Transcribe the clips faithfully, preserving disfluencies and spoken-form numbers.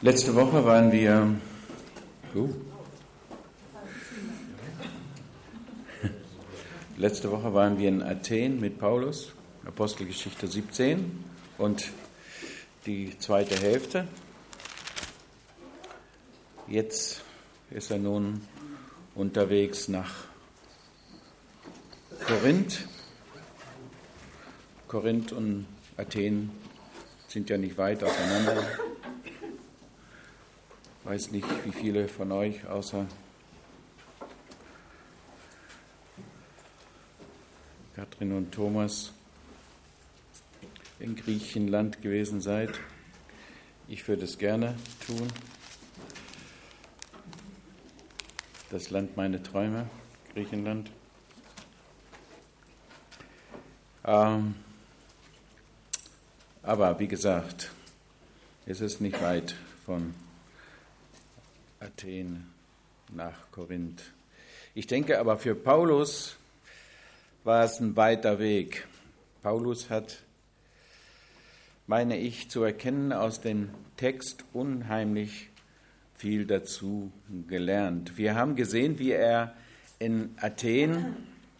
Letzte Woche waren wir, uh, letzte Woche waren wir in Athen mit Paulus, Apostelgeschichte siebzehn und die zweite Hälfte. Jetzt ist er nun unterwegs nach Korinth. Korinth und Athen sind ja nicht weit auseinander. Ich weiß nicht, wie viele von euch außer Katrin und Thomas in Griechenland gewesen seid. Ich würde es gerne tun. Das Land meiner Träume, Griechenland. Ähm, aber wie gesagt, es ist nicht weit von Athen nach Korinth. Ich denke aber, für Paulus war es ein weiter Weg. Paulus hat, meine ich, zu erkennen aus dem Text unheimlich viel dazu gelernt. Wir haben gesehen, wie er in Athen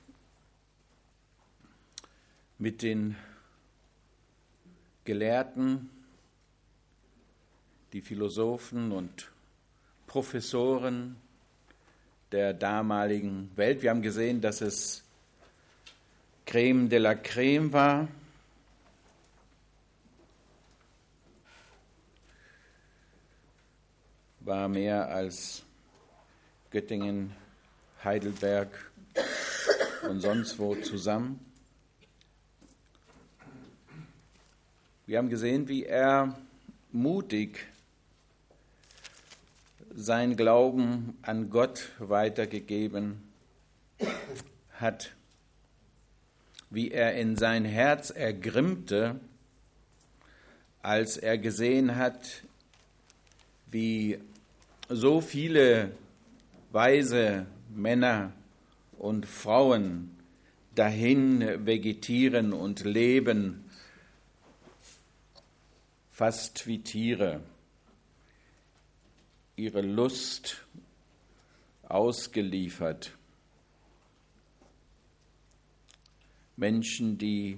mit den Gelehrten, die Philosophen und Professoren der damaligen Welt. Wir haben gesehen, dass es Crème de la Crème war. War mehr als Göttingen, Heidelberg und sonst wo zusammen. Wir haben gesehen, wie er mutig sein Glauben an Gott weitergegeben hat, wie er in sein Herz ergrimmte, als er gesehen hat, wie so viele weise Männer und Frauen dahin vegetieren und leben, fast wie Tiere, ihre Lust ausgeliefert. Menschen, die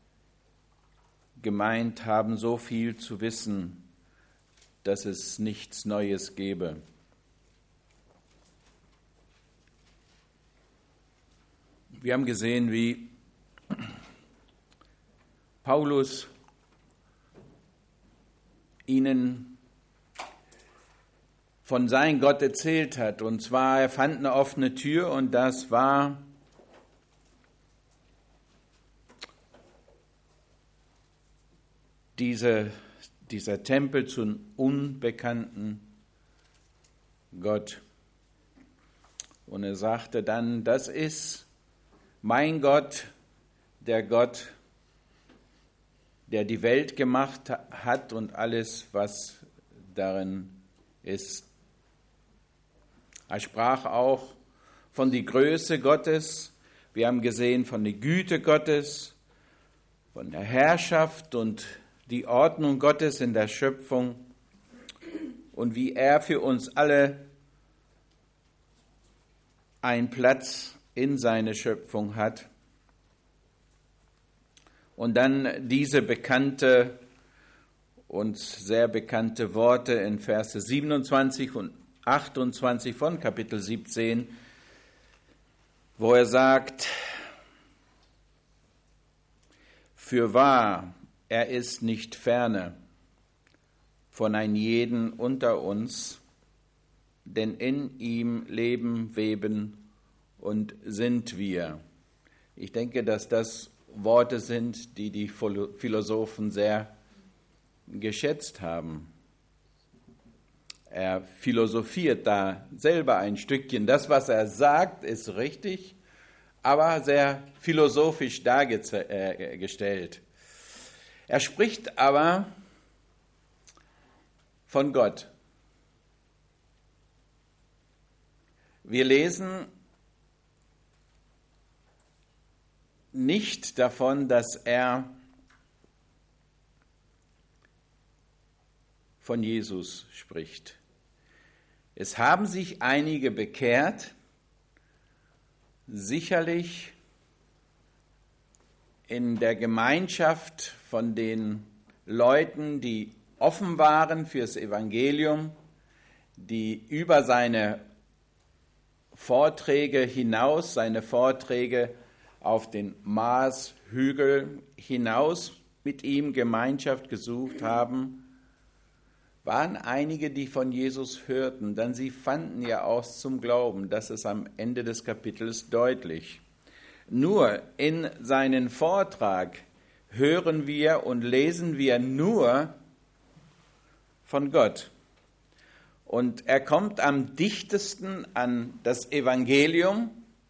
gemeint haben, so viel zu wissen, dass es nichts Neues gäbe. Wir haben gesehen, wie Paulus ihnen von seinem Gott erzählt hat. Und zwar, er fand eine offene Tür und das war diese, dieser Tempel zum unbekannten Gott. Und er sagte dann, das ist mein Gott, der Gott, der die Welt gemacht hat und alles, was darin ist. Er sprach auch von der Größe Gottes. Wir haben gesehen von der Güte Gottes, von der Herrschaft und die Ordnung Gottes in der Schöpfung und wie er für uns alle einen Platz in seine Schöpfung hat. Und dann diese bekannte und sehr bekannte Worte in Verse siebenundzwanzig und achtundzwanzig von Kapitel siebzehn, wo er sagt, fürwahr, er ist nicht ferne von ein jeden unter uns, denn in ihm leben, weben und sind wir. Ich denke, dass das Worte sind, die die Philosophen sehr geschätzt haben. Er philosophiert da selber ein Stückchen. Das, was er sagt, ist richtig, aber sehr philosophisch dargestellt. Er spricht aber von Gott. Wir lesen nicht davon, dass er von Jesus spricht. Es haben sich einige bekehrt, sicherlich in der Gemeinschaft von den Leuten, die offen waren fürs Evangelium, die über seine Vorträge hinaus, seine Vorträge auf den Marshügel hinaus mit ihm Gemeinschaft gesucht haben, waren einige, die von Jesus hörten, denn sie fanden ja aus zum Glauben. Das ist am Ende des Kapitels deutlich. Nur in seinen Vortrag hören wir und lesen wir nur von Gott. Und er kommt am dichtesten an das Evangelium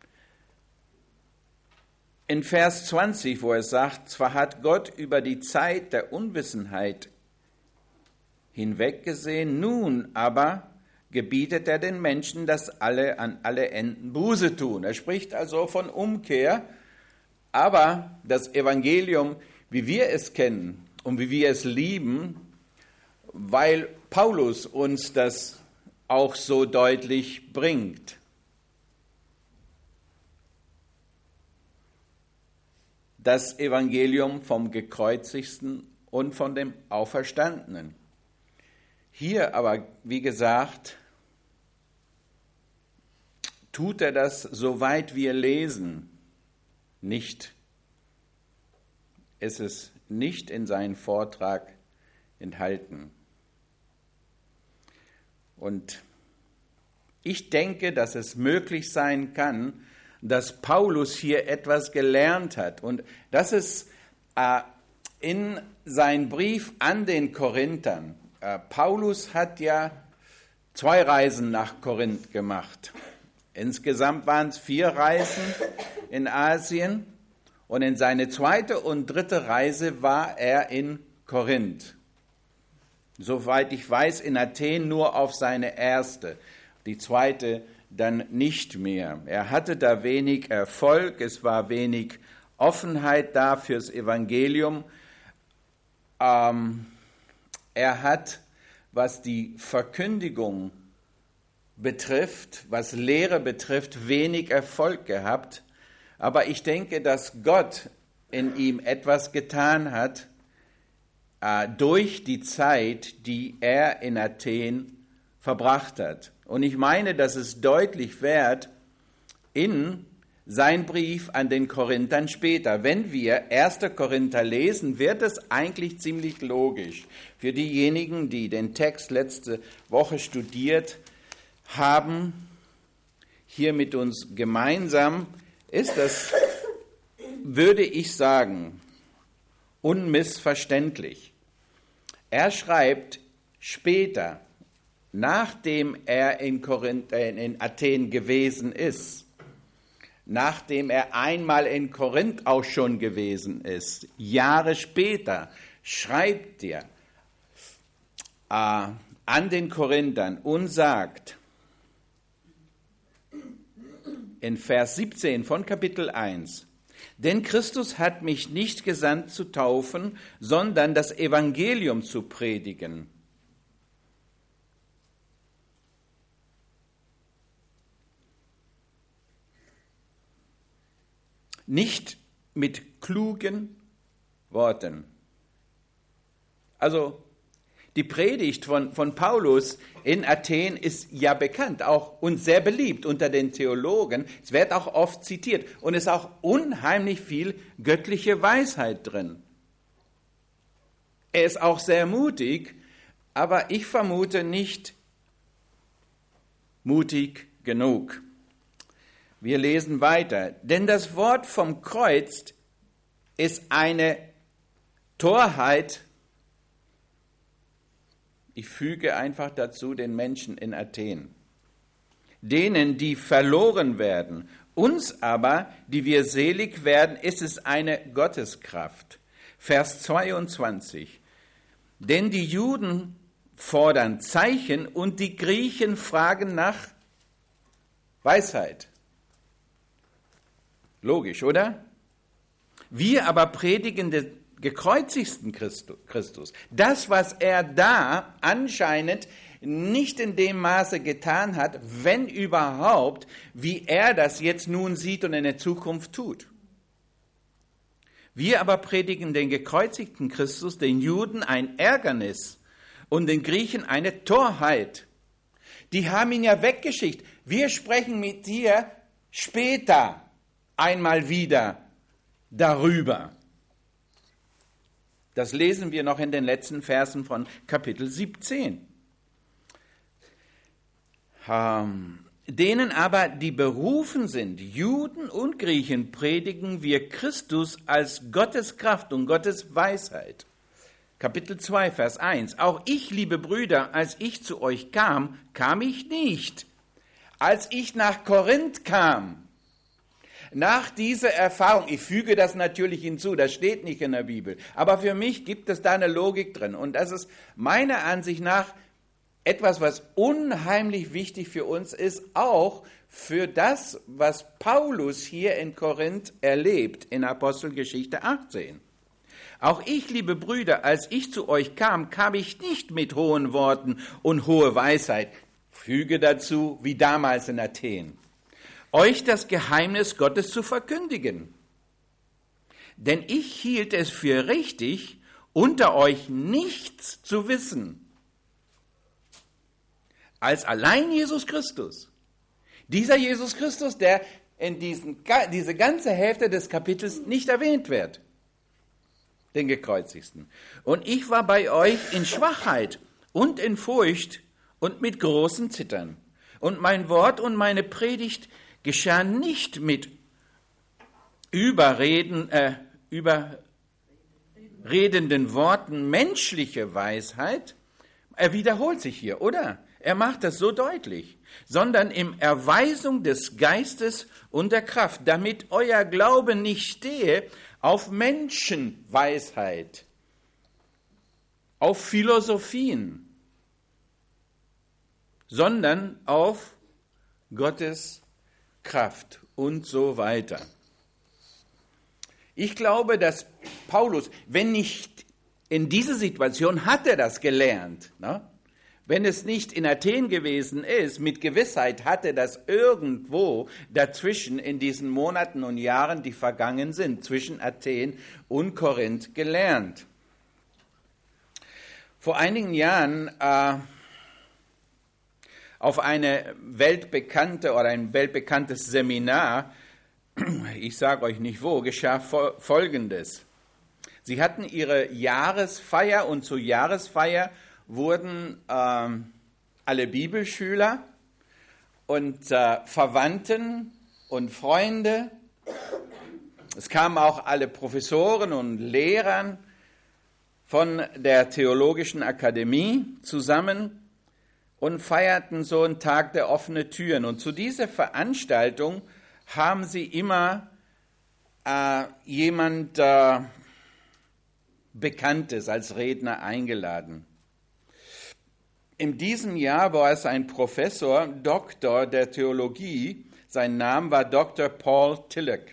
in Vers zwanzig, wo er sagt, zwar hat Gott über die Zeit der Unwissenheit hinweggesehen, nun aber gebietet er den Menschen, dass alle an alle Enden Buße tun. Er spricht also von Umkehr, aber das Evangelium, wie wir es kennen und wie wir es lieben, weil Paulus uns das auch so deutlich bringt. Das Evangelium vom Gekreuzigten und von dem Auferstandenen. Hier aber, wie gesagt, tut er das, soweit wir lesen, nicht. Es ist nicht in seinem Vortrag enthalten. Und ich denke, dass es möglich sein kann, dass Paulus hier etwas gelernt hat. Und das ist äh, in seinem Brief an den Korinthern. Äh, Paulus hat ja zwei Reisen nach Korinth gemacht. Insgesamt waren es vier Reisen in Asien. Und in seine zweite und dritte Reise war er in Korinth. Soweit ich weiß, in Athen nur auf seine erste, die zweite dann nicht mehr. Er hatte da wenig Erfolg, es war wenig Offenheit da fürs Evangelium. Ähm, er hat, was die Verkündigung betrifft, was Lehre betrifft, wenig Erfolg gehabt. Aber ich denke, dass Gott in ihm etwas getan hat, durch die Zeit, die er in Athen verbracht hat. Und ich meine, dass es deutlich wird in sein Brief an den Korinthern später. Wenn wir erster Korinther lesen, wird es eigentlich ziemlich logisch. Für diejenigen, die den Text letzte Woche studiert haben, hier mit uns gemeinsam, ist das, würde ich sagen, unmissverständlich. Er schreibt später, nachdem er in, Korinth, äh, in Athen gewesen ist, nachdem er einmal in Korinth auch schon gewesen ist, Jahre später schreibt er äh, an den Korinthern und sagt, in Vers siebzehn von Kapitel eins, denn Christus hat mich nicht gesandt zu taufen, sondern das Evangelium zu predigen. Nicht mit klugen Worten. Also die Predigt von, von Paulus in Athen ist ja bekannt, auch und sehr beliebt unter den Theologen. Es wird auch oft zitiert und es ist auch unheimlich viel göttliche Weisheit drin. Er ist auch sehr mutig, aber ich vermute nicht mutig genug. Wir lesen weiter. Denn das Wort vom Kreuz ist eine Torheit. Ich füge einfach dazu den Menschen in Athen. Denen, die verloren werden, uns aber, die wir selig werden, ist es eine Gotteskraft. Vers zweiundzwanzig. Denn die Juden fordern Zeichen und die Griechen fragen nach Weisheit. Logisch, oder? Wir aber predigen gekreuzigten Christus. Das, was er da anscheinend nicht in dem Maße getan hat, wenn überhaupt, wie er das jetzt nun sieht und in der Zukunft tut. Wir aber predigen den gekreuzigten Christus, den Juden ein Ärgernis und den Griechen eine Torheit. Die haben ihn ja weggeschickt. Wir sprechen mit dir später einmal wieder darüber. Das lesen wir noch in den letzten Versen von Kapitel siebzehn. Ähm, denen aber, die berufen sind, Juden und Griechen, predigen wir Christus als Gottes Kraft und Gottes Weisheit. Kapitel zwei, Vers eins. Auch ich, liebe Brüder, als ich zu euch kam, kam ich nicht. Als ich nach Korinth kam, nach dieser Erfahrung, ich füge das natürlich hinzu, das steht nicht in der Bibel, aber für mich gibt es da eine Logik drin. Und das ist meiner Ansicht nach etwas, was unheimlich wichtig für uns ist, auch für das, was Paulus hier in Korinth erlebt, in Apostelgeschichte achtzehn. Auch ich, liebe Brüder, als ich zu euch kam, kam ich nicht mit hohen Worten und hohe Weisheit. Füge dazu, wie damals in Athen, euch das Geheimnis Gottes zu verkündigen. Denn ich hielt es für richtig, unter euch nichts zu wissen, als allein Jesus Christus. Dieser Jesus Christus, der in diesen, diese ganze Hälfte des Kapitels nicht erwähnt wird, den Gekreuzigten. Und ich war bei euch in Schwachheit und in Furcht und mit großem Zittern. Und mein Wort und meine Predigt geschah nicht mit Überreden, äh, überredenden Worten menschliche Weisheit. Er wiederholt sich hier, oder? Er macht das so deutlich, sondern in Erweisung des Geistes und der Kraft, damit euer Glaube nicht stehe auf Menschenweisheit, auf Philosophien, sondern auf Gottes Kraft und so weiter. Ich glaube, dass Paulus, wenn nicht in dieser Situation, hat er das gelernt, ne? Wenn es nicht in Athen gewesen ist, mit Gewissheit hat er das irgendwo dazwischen in diesen Monaten und Jahren, die vergangen sind, zwischen Athen und Korinth gelernt. Vor einigen Jahren äh, auf eine weltbekannte oder ein weltbekanntes Seminar, ich sage euch nicht wo, geschah Folgendes. Sie hatten ihre Jahresfeier und zur Jahresfeier wurden ähm, alle Bibelschüler und äh, Verwandten und Freunde, es kamen auch alle Professoren und Lehrer von der Theologischen Akademie zusammen und feierten so einen Tag der offenen Türen. Und zu dieser Veranstaltung haben sie immer äh, jemand äh, Bekanntes als Redner eingeladen. In diesem Jahr war es ein Professor, Doktor der Theologie. Sein Name war Doktor Paul Tillich.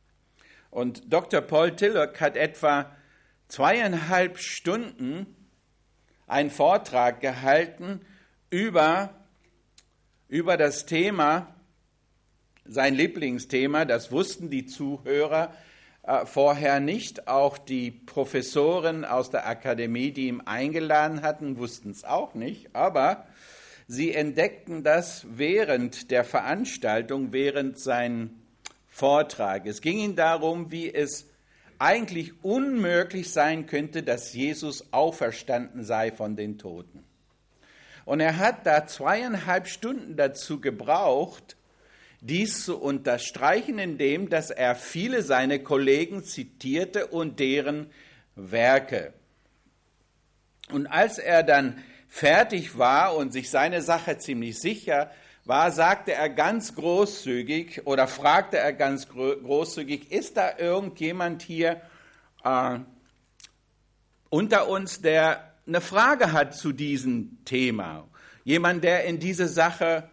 Und Doktor Paul Tillich hat etwa zweieinhalb Stunden einen Vortrag gehalten über, über das Thema, sein Lieblingsthema, das wussten die Zuhörer äh, vorher nicht. Auch die Professoren aus der Akademie, die ihn eingeladen hatten, wussten es auch nicht. Aber sie entdeckten das während der Veranstaltung, während sein Vortrag. Es ging ihnen darum, wie es eigentlich unmöglich sein könnte, dass Jesus auferstanden sei von den Toten. Und er hat da zweieinhalb Stunden dazu gebraucht, dies zu unterstreichen, indem dass er viele seiner Kollegen zitierte und deren Werke. Und als er dann fertig war und sich seine Sache ziemlich sicher war, sagte er ganz großzügig oder fragte er ganz großzügig, ist da irgendjemand hier äh, unter uns, der eine Frage hat zu diesem Thema? Jemand, der in diese Sache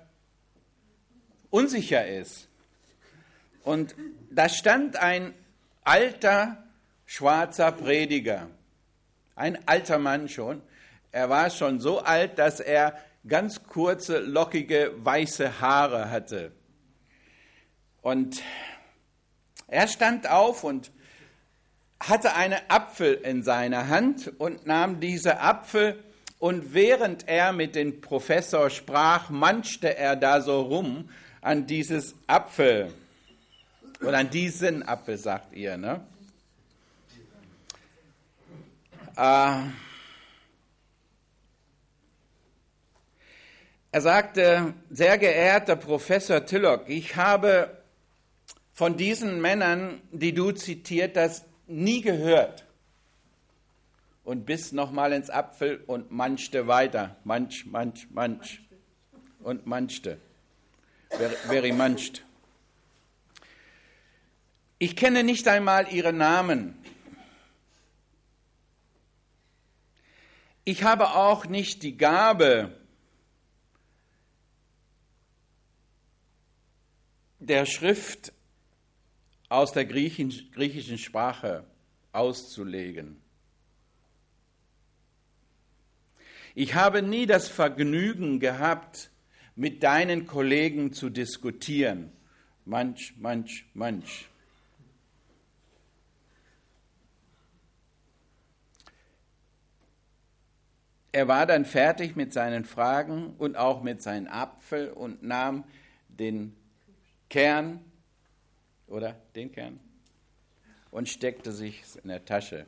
unsicher ist. Und da stand ein alter, schwarzer Prediger. Ein alter Mann schon. Er war schon so alt, dass er ganz kurze, lockige, weiße Haare hatte. Und er stand auf und hatte einen Apfel in seiner Hand und nahm diesen Apfel, und während er mit dem Professor sprach, manschte er da so rum an dieses Apfel. Oder an diesen Apfel, sagt ihr, ne? Äh, er sagte, sehr geehrter Professor Tilloch, ich habe von diesen Männern, die du zitiert hast, nie gehört. Und biss nochmal ins Apfel und manschte weiter. Manch, manch, manch. Und manschte. Very manscht. Ich kenne nicht einmal ihre Namen. Ich habe auch nicht die Gabe, der Schrift aus der griechischen Sprache auszulegen. Ich habe nie das Vergnügen gehabt, mit deinen Kollegen zu diskutieren. Manch, manch, manch. Er war dann fertig mit seinen Fragen und auch mit seinem Apfel und nahm den Kern, oder den Kern, und steckte sich in der Tasche.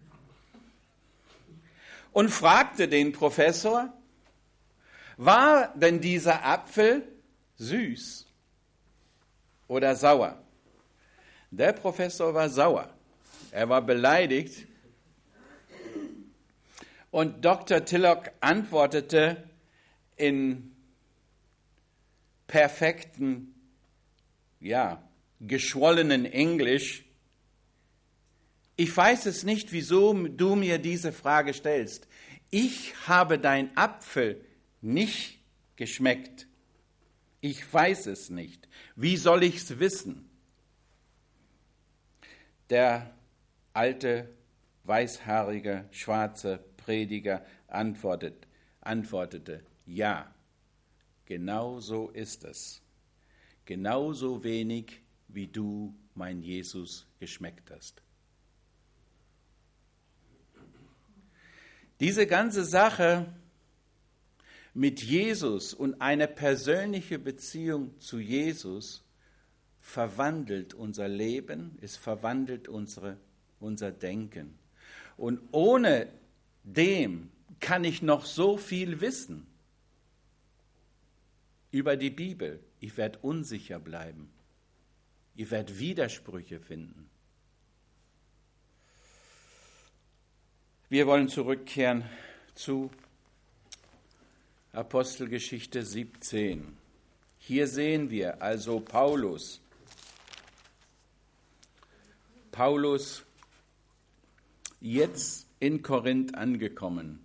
Und fragte den Professor, war denn dieser Apfel süß oder sauer? Der Professor war sauer. Er war beleidigt. Und Doktor Tilloch antwortete in perfekten, ja, geschwollenen Englisch: Ich weiß es nicht, wieso du mir diese Frage stellst. Ich habe dein Apfel nicht geschmeckt. Ich weiß es nicht. Wie soll ich es wissen? Der alte, weißhaarige, schwarze Prediger antwortet, antwortete, ja, genau so ist es. Genauso wenig, wie du, mein Jesus, geschmeckt hast. Diese ganze Sache mit Jesus und eine persönliche Beziehung zu Jesus verwandelt unser Leben, es verwandelt unsere, unser Denken. Und ohne dem kann ich noch so viel wissen über die Bibel. Ich werde unsicher bleiben. Ich werde Widersprüche finden. Wir wollen zurückkehren zu Apostelgeschichte siebzehn. Hier sehen wir also Paulus. Paulus jetzt in Korinth angekommen.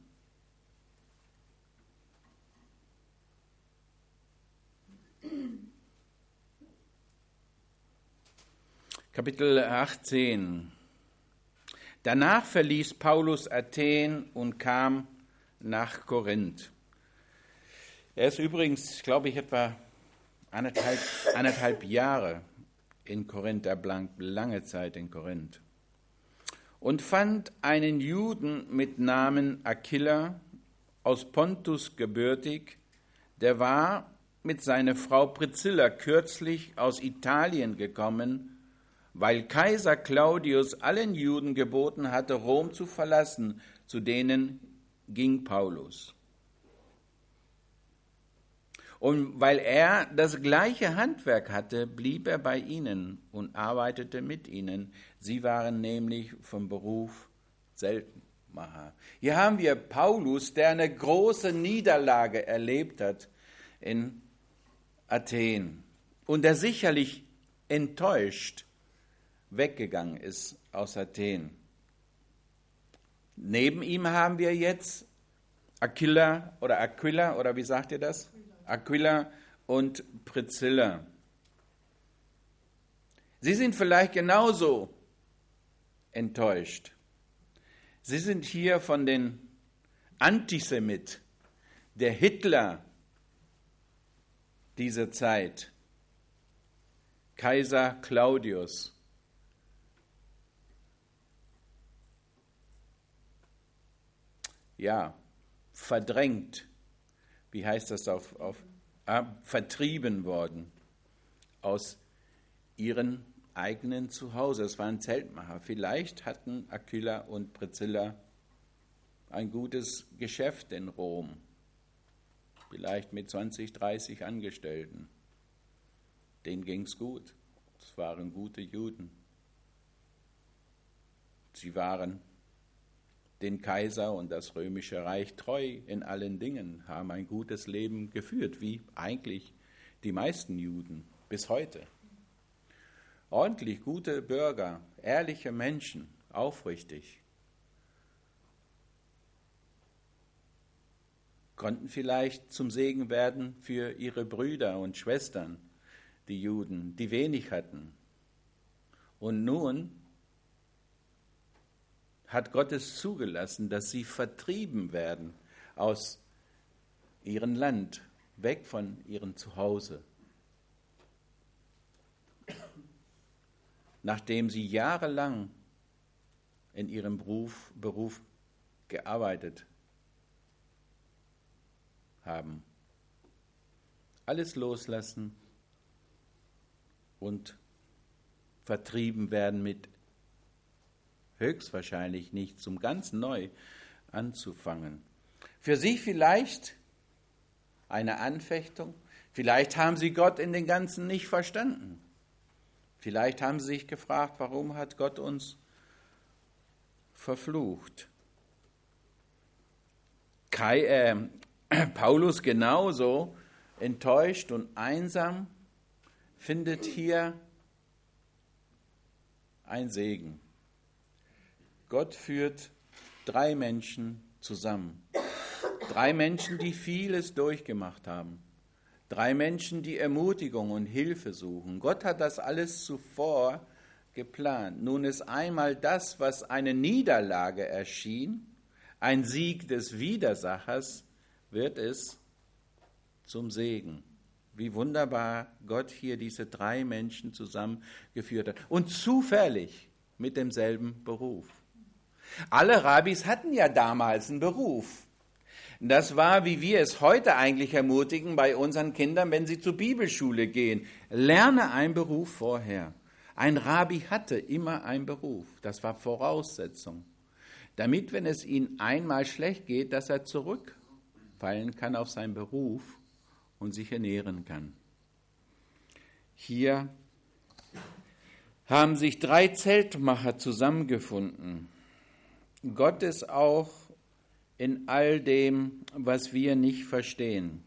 Kapitel achtzehn. Danach verließ Paulus Athen und kam nach Korinth. Er ist übrigens, glaube ich, etwa anderthalb, anderthalb Jahre in Korinth, er blank lange Zeit in Korinth. Und fand einen Juden mit Namen Aquila, aus Pontus gebürtig, der war mit seiner Frau Priscilla kürzlich aus Italien gekommen, weil Kaiser Claudius allen Juden geboten hatte, Rom zu verlassen. Zu denen ging Paulus. Und weil er das gleiche Handwerk hatte, blieb er bei ihnen und arbeitete mit ihnen. Sie waren nämlich vom Beruf Zeltmacher. Hier haben wir Paulus, der eine große Niederlage erlebt hat in Athen und der sicherlich enttäuscht weggegangen ist aus Athen. Neben ihm haben wir jetzt Aquila oder Aquila, oder wie sagt ihr das? Aquila und Priscilla. Sie sind vielleicht genauso enttäuscht. Sie sind hier von den Antisemit, der Hitler dieser Zeit, Kaiser Claudius. Ja, verdrängt, wie heißt das auf, auf äh, vertrieben worden aus ihren eigenen Zuhause. Es waren Zeltmacher. Vielleicht hatten Aquila und Priscilla ein gutes Geschäft in Rom, vielleicht mit zwanzig, dreißig Angestellten. Denen ging es gut. Es waren gute Juden. Sie waren den Kaiser und das römische Reich treu in allen Dingen, haben ein gutes Leben geführt, wie eigentlich die meisten Juden bis heute. Ordentlich gute Bürger, ehrliche Menschen, aufrichtig. Konnten vielleicht zum Segen werden für ihre Brüder und Schwestern, die Juden, die wenig hatten. Und nun hat Gott es zugelassen, dass sie vertrieben werden aus ihrem Land, weg von ihrem Zuhause. Nachdem sie jahrelang in ihrem Beruf, Beruf gearbeitet haben. Alles loslassen und vertrieben werden mit höchstwahrscheinlich nichts, um ganz neu anzufangen. Für sie vielleicht eine Anfechtung, vielleicht haben sie Gott in den Ganzen nicht verstanden. Vielleicht haben sie sich gefragt, warum hat Gott uns verflucht? Kai, äh, Paulus genauso enttäuscht und einsam findet hier ein Segen. Gott führt drei Menschen zusammen. Drei Menschen, die vieles durchgemacht haben. Drei Menschen, die Ermutigung und Hilfe suchen. Gott hat das alles zuvor geplant. Nun ist einmal das, was eine Niederlage erschien, ein Sieg des Widersachers, wird es zum Segen. Wie wunderbar Gott hier diese drei Menschen zusammengeführt hat. Und zufällig mit demselben Beruf. Alle Rabbis hatten ja damals einen Beruf. Das war, wie wir es heute eigentlich ermutigen bei unseren Kindern, wenn sie zur Bibelschule gehen. Lerne einen Beruf vorher. Ein Rabbi hatte immer einen Beruf. Das war Voraussetzung. Damit, wenn es ihm einmal schlecht geht, dass er zurückfallen kann auf seinen Beruf und sich ernähren kann. Hier haben sich drei Zeltmacher zusammengefunden. Gott ist auch in all dem, was wir nicht verstehen.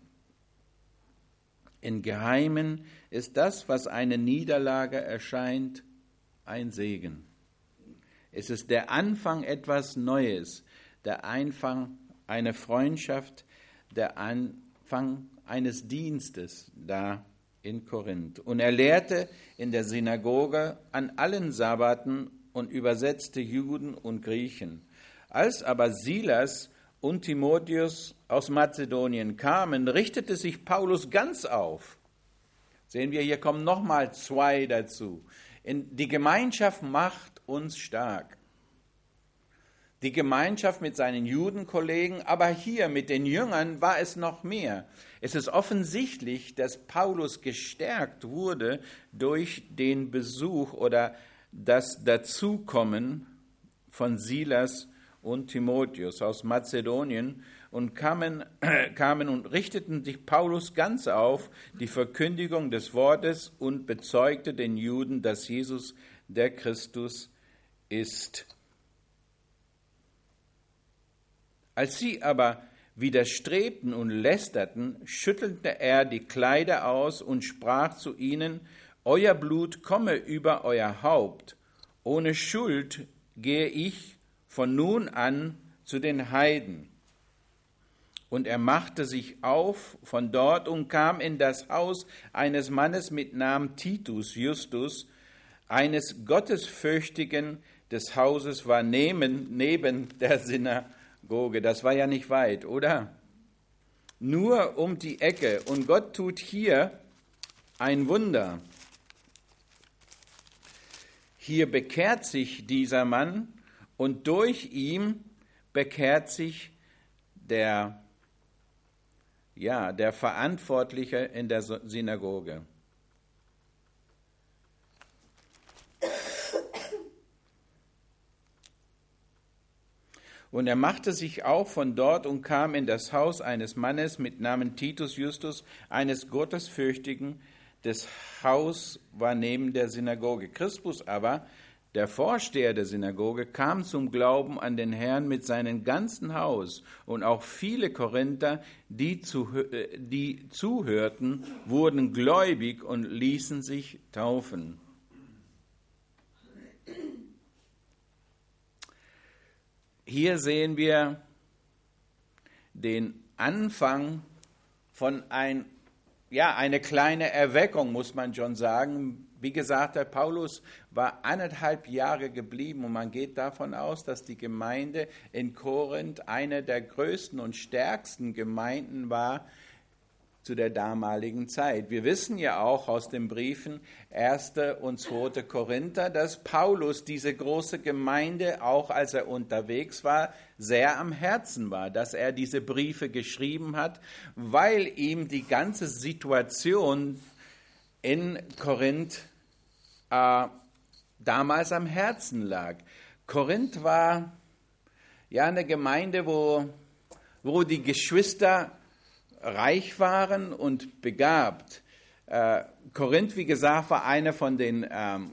Im Geheimen ist das, was eine Niederlage erscheint, ein Segen. Es ist der Anfang etwas Neues, der Anfang einer Freundschaft, der Anfang eines Dienstes da in Korinth. Und er lehrte in der Synagoge an allen Sabbaten und übersetzte Juden und Griechen. Als aber Silas und Timotheus aus Mazedonien kamen, richtete sich Paulus ganz auf. Sehen wir, hier kommen nochmal zwei dazu. In, die Gemeinschaft macht uns stark. Die Gemeinschaft mit seinen Judenkollegen, aber hier mit den Jüngern war es noch mehr. Es ist offensichtlich, dass Paulus gestärkt wurde durch den Besuch oder das Dazukommen von Silas und Timotheus aus Mazedonien und kamen, kamen und richteten sich Paulus ganz auf die Verkündigung des Wortes und bezeugte den Juden, dass Jesus der Christus ist. Als sie aber widerstrebten und lästerten, schüttelte er die Kleider aus und sprach zu ihnen: Euer Blut komme über euer Haupt. Ohne Schuld gehe ich von nun an zu den Heiden. Und er machte sich auf von dort und kam in das Haus eines Mannes mit Namen Titus Justus, eines Gottesfürchtigen, des Hauses war neben, neben der Synagoge. Das war ja nicht weit, oder? Nur um die Ecke. Und Gott tut hier ein Wunder. Hier bekehrt sich dieser Mann und durch ihn bekehrt sich der, ja, der Verantwortliche in der Synagoge. Und er machte sich auf von dort und kam in das Haus eines Mannes mit Namen Titus Justus, eines Gottesfürchtigen. Das Haus war neben der Synagoge. Crispus aber, der Vorsteher der Synagoge, kam zum Glauben an den Herrn mit seinem ganzen Haus. Und auch viele Korinther, die, zu, die zuhörten, wurden gläubig und ließen sich taufen. Hier sehen wir den Anfang von ein, ja, eine kleine Erweckung, muss man schon sagen. Wie gesagt, der Paulus war anderthalb Jahre geblieben und man geht davon aus, dass die Gemeinde in Korinth eine der größten und stärksten Gemeinden war zu der damaligen Zeit. Wir wissen ja auch aus den Briefen erster und zweiter Korinther, dass Paulus diese große Gemeinde, auch als er unterwegs war, sehr am Herzen war, dass er diese Briefe geschrieben hat, weil ihm die ganze Situation in Korinth äh, damals am Herzen lag. Korinth war ja eine Gemeinde, wo, wo die Geschwister reich waren und begabt. Äh, Korinth, wie gesagt, war eine von den ähm,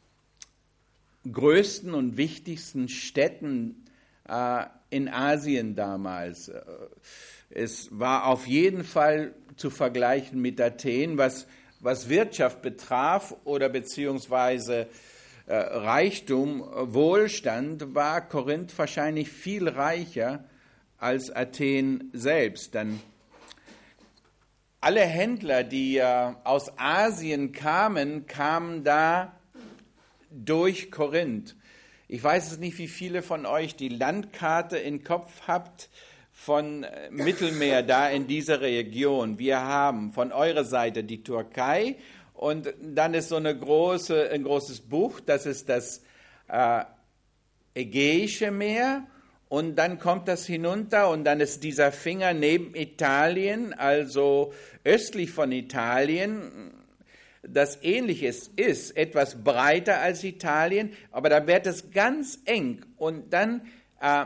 größten und wichtigsten Städten äh, in Asien damals. Es war auf jeden Fall zu vergleichen mit Athen, was, was Wirtschaft betraf oder beziehungsweise äh, Reichtum, Wohlstand, war Korinth wahrscheinlich viel reicher als Athen selbst. Dann alle Händler, die äh, aus Asien kamen, kamen da durch Korinth. Ich weiß es nicht, wie viele von euch die Landkarte im Kopf habt von äh, Mittelmeer da in dieser Region. Wir haben von eurer Seite die Türkei und dann ist so eine große, ein großes Buch, das ist das äh, Ägäische Meer. Und dann kommt das hinunter und dann ist dieser Finger neben Italien, also östlich von Italien, das Ähnliches ist, etwas breiter als Italien, aber da wird es ganz eng. Und dann äh,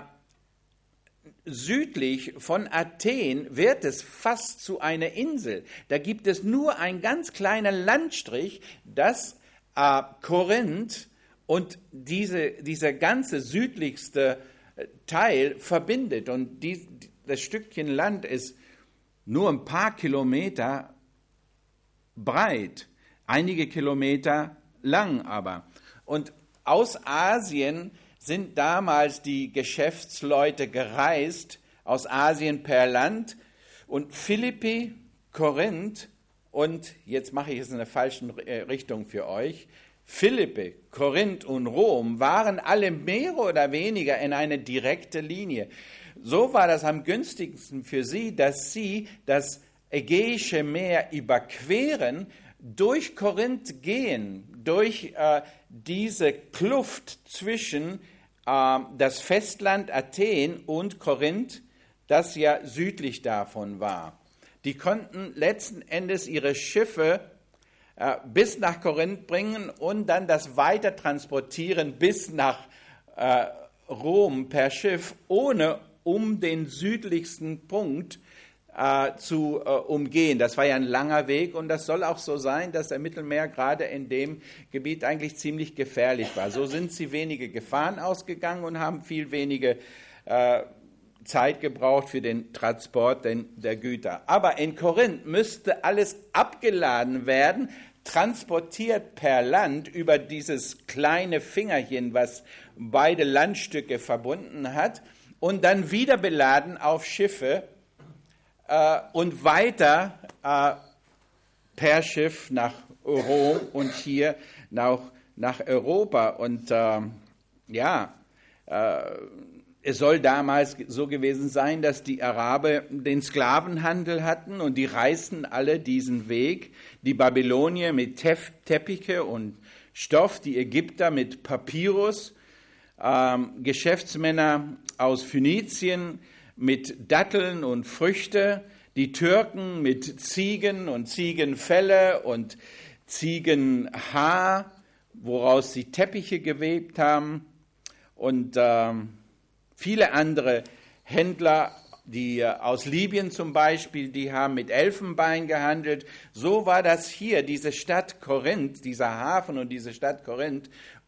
südlich von Athen wird es fast zu einer Insel. Da gibt es nur ein ganz kleiner Landstrich, das äh, Korinth und diese, dieser ganze südlichste Teil verbindet. Und die, das Stückchen Land ist nur ein paar Kilometer breit, einige Kilometer lang aber. Und aus Asien sind damals die Geschäftsleute gereist, aus Asien per Land. Und Philippi, Korinth und, jetzt mache ich es in der falschen Richtung für euch, Philippi, Korinth und Rom waren alle mehr oder weniger in eine direkte Linie. So war das am günstigsten für sie, dass sie das Ägäische Meer überqueren, durch Korinth gehen, durch äh, diese Kluft zwischen äh, das Festland Athen und Korinth, das ja südlich davon war. Die konnten letzten Endes ihre Schiffe bis nach Korinth bringen und dann das weiter transportieren bis nach äh, Rom per Schiff, ohne um den südlichsten Punkt äh, zu äh, umgehen. Das war ja ein langer Weg und das soll auch so sein, dass der Mittelmeer gerade in dem Gebiet eigentlich ziemlich gefährlich war. So sind sie wenige Gefahren ausgegangen und haben viel weniger äh, Zeit gebraucht für den Transport der Güter. Aber in Korinth müsste alles abgeladen werden, transportiert per Land über dieses kleine Fingerchen, was beide Landstücke verbunden hat, und dann wieder beladen auf Schiffe äh, und weiter äh, per Schiff nach Rom und hier nach, nach Europa. Und äh, ja, äh, es soll damals so gewesen sein, dass die Araber den Sklavenhandel hatten und die reisten alle diesen Weg. Die Babylonier mit Tef- Teppiche und Stoff, die Ägypter mit Papyrus, ähm, Geschäftsmänner aus Phönizien mit Datteln und Früchte, die Türken mit Ziegen und Ziegenfelle und Ziegenhaar, woraus sie Teppiche gewebt haben, und ähm, viele andere Händler, die aus Libyen zum Beispiel, die haben mit Elfenbein gehandelt. So war das hier, diese Stadt Korinth, dieser Hafen und diese Stadt Korinth,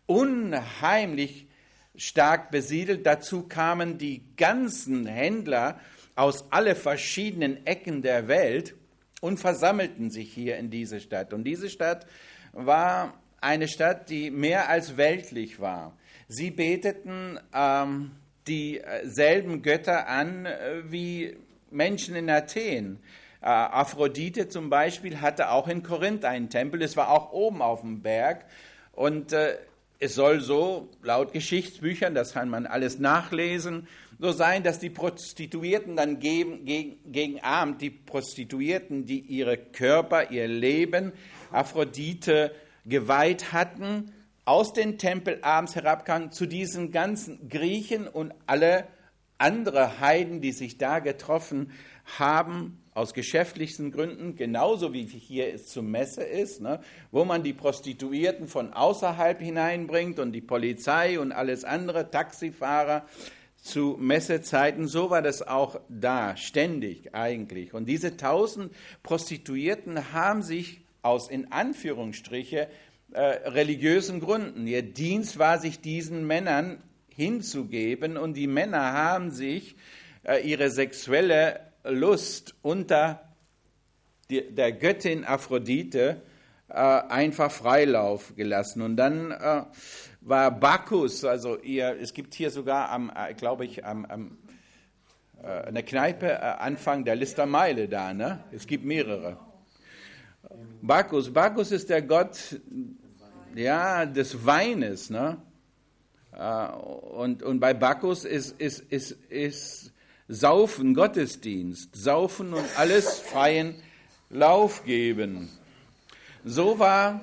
unheimlich stark besiedelt. Dazu kamen die ganzen Händler aus alle verschiedenen Ecken der Welt und versammelten sich hier in diese Stadt. Und diese Stadt war eine Stadt, die mehr als weltlich war. Sie beteten ähm, dieselben Götter an äh, wie Menschen in Athen. Äh, Aphrodite zum Beispiel hatte auch in Korinth einen Tempel. Es war auch oben auf dem Berg. Und äh, es soll so, laut Geschichtsbüchern, das kann man alles nachlesen, so sein, dass die Prostituierten dann gegen, gegen, gegen Abend, die Prostituierten, die ihre Körper, ihr Leben Aphrodite geweiht hatten, aus den Tempel abends herabkamen zu diesen ganzen Griechen und alle andere Heiden, die sich da getroffen haben, aus geschäftlichen Gründen, genauso wie hier es zur Messe ist, ne, wo man die Prostituierten von außerhalb hineinbringt und die Polizei und alles andere, Taxifahrer zu Messezeiten, so war das auch da, ständig eigentlich. Und diese tausend Prostituierten haben sich aus, in Anführungsstriche, äh, religiösen Gründen, ihr Dienst war, sich diesen Männern hinzugeben, und die Männer haben sich äh, ihre sexuelle Lust unter die, der Göttin Aphrodite äh, einfach Freilauf gelassen. Und dann äh, war Bacchus, also ihr, es gibt hier sogar, am, äh, glaube ich, am, am äh, eine Kneipe äh, Anfang der Listermeile da, ne? Es gibt mehrere. Bacchus, Bacchus ist der Gott, ja, des Weines, ne? Äh, und, und bei Bacchus ist, ist, ist, ist Saufen, Gottesdienst, Saufen und alles freien Lauf geben. So war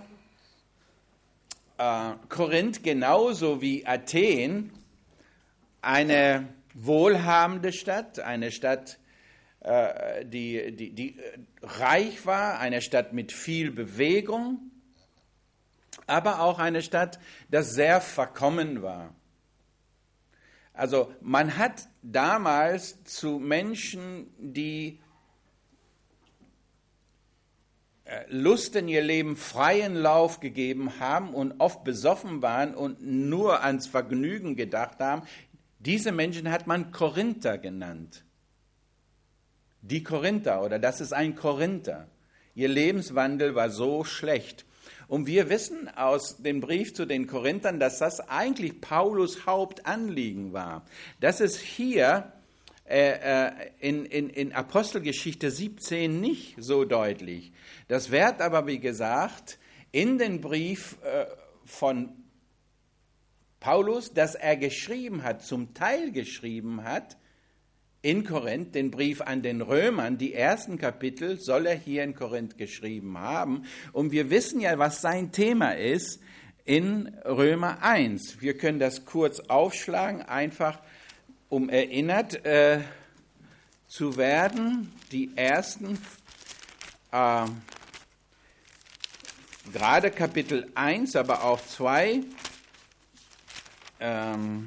äh, Korinth genauso wie Athen eine wohlhabende Stadt, eine Stadt, äh, die, die, die reich war, eine Stadt mit viel Bewegung, aber auch eine Stadt, die sehr verkommen war. Also man hat damals zu Menschen, die Lust in ihr Leben freien Lauf gegeben haben und oft besoffen waren und nur ans Vergnügen gedacht haben, diese Menschen hat man Korinther genannt. Die Korinther, oder das ist ein Korinther. Ihr Lebenswandel war so schlecht. Und wir wissen aus dem Brief zu den Korinthern, dass das eigentlich Paulus Hauptanliegen war. Das ist hier äh, in, in, in Apostelgeschichte siebzehn nicht so deutlich. Das wird aber, wie gesagt, in den Brief äh, von Paulus, das er geschrieben hat, zum Teil geschrieben hat, in Korinth, den Brief an den Römern, die ersten Kapitel soll er hier in Korinth geschrieben haben. Und wir wissen ja, was sein Thema ist in Römer eins. Wir können das kurz aufschlagen, einfach um erinnert äh, zu werden. Die ersten, äh, gerade Kapitel eins, aber auch zwei, ähm,